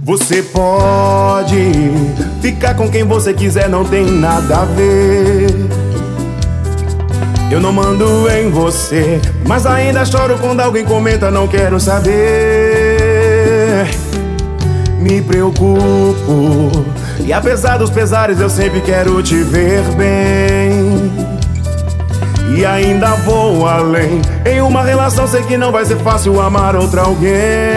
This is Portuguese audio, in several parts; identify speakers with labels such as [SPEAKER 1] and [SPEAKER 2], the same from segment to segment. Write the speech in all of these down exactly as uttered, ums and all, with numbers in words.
[SPEAKER 1] Você pode ficar com quem você quiser, não tem nada a ver. Eu não mando em você, mas ainda choro quando alguém comenta, não quero saber. Me preocupo, e apesar dos pesares eu sempre quero te ver bem. E ainda vou além, em uma relação sei que não vai ser fácil amar outra alguém.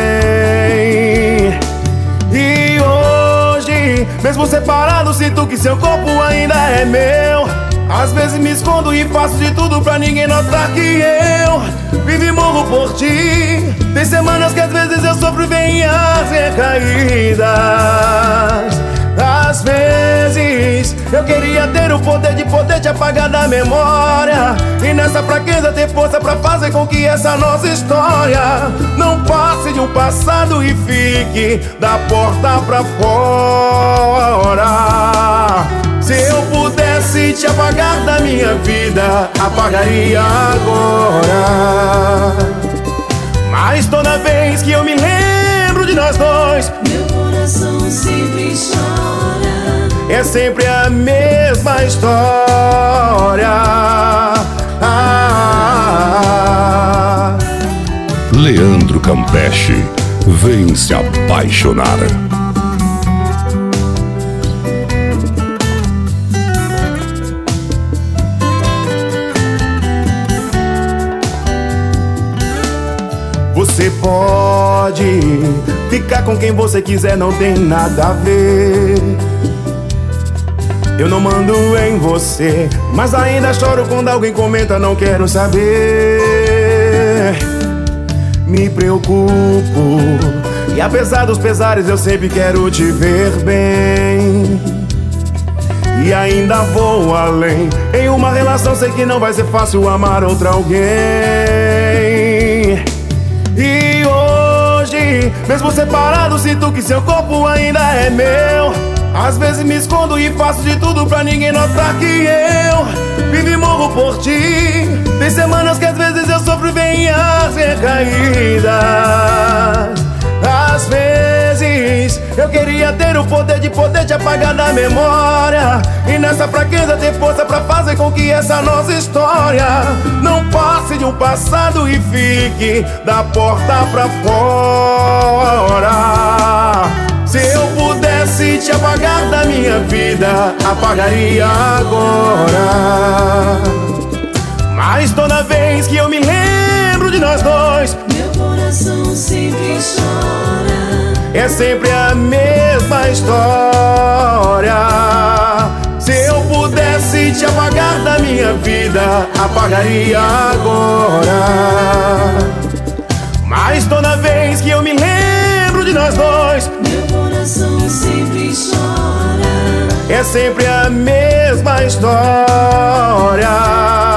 [SPEAKER 1] E hoje, mesmo separado, sinto que seu corpo ainda é meu. Às vezes me escondo e faço de tudo pra ninguém notar que eu vivo e morro por ti. Tem semanas que às vezes eu sofro e vem as recaídas. Às vezes eu queria ter o poder de poder te apagar da memória, e nessa fraqueza ter força pra fazer com que essa nossa história não passe de um passado e fique da porta pra fora. Se eu pudesse te apagar da minha vida, apagaria agora. Mas toda vez que eu me lembro de nós dois,
[SPEAKER 2] meu coração sempre chora.
[SPEAKER 1] É sempre a mesma história. Ah,
[SPEAKER 3] Leandro Campeche, vem se apaixonar.
[SPEAKER 1] você pode ficar com quem você quiser, não tem nada a ver. Eu não mando em você, mas ainda choro quando alguém comenta, não quero saber. Me preocupo, e apesar dos pesares eu sempre quero te ver bem. E ainda vou além, em uma relação sei que não vai ser fácil amar outra alguém. E hoje, mesmo separado, sinto que seu corpo ainda é meu. Às vezes me escondo e faço de tudo pra ninguém notar que eu vivo e morro por ti. Tem semanas que às vezes eu sofro e vem as recaídas. Às vezes eu queria ter o poder de poder te apagar da memória, e nessa fraqueza ter força pra fazer com que essa nossa história não passe de um passado e fique da porta pra fora. Se eu pudesse te apagar da minha vida, apagaria agora. Mas toda vez que eu me lembro de nós dois,
[SPEAKER 2] meu coração sempre chora.
[SPEAKER 1] É sempre a mesma história. Se eu pudesse te apagar da minha vida, apagaria agora. Mas toda vez que eu me lembro de nós dois,
[SPEAKER 2] meu coração sempre chora.
[SPEAKER 1] É sempre a mesma história.